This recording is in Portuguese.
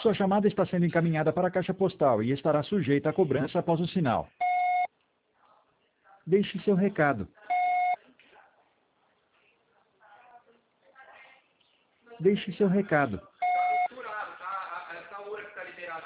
Sua chamada está sendo encaminhada para a caixa postal e estará sujeita a cobrança após o sinal. Deixe seu recado. Deixe seu recado.